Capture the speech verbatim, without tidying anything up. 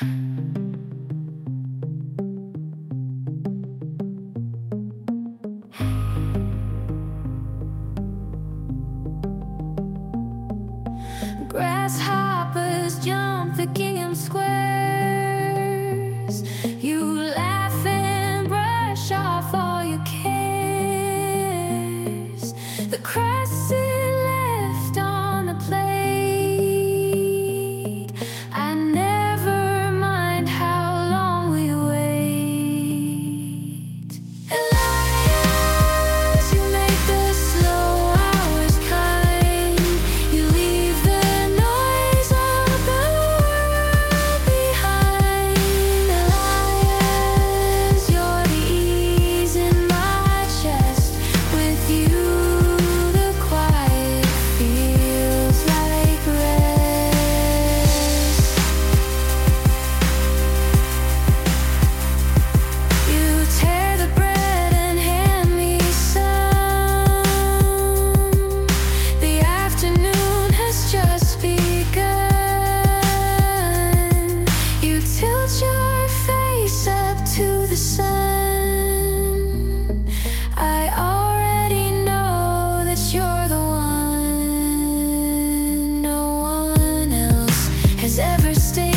Grasshoppers jump the gingham squares. You laugh and brush off all your cares. The crust left on the plate. I never mind how long we wait. Elias, you make the slow hours kind. You leave the noise of the world behind. Elias, you're the ease in my chest. With you the quiet feels like rest. You tear the bread and hand me some. The afternoon has just begun. You tilt your face up to the sun. I already know that you're the one. No one else has ever stayed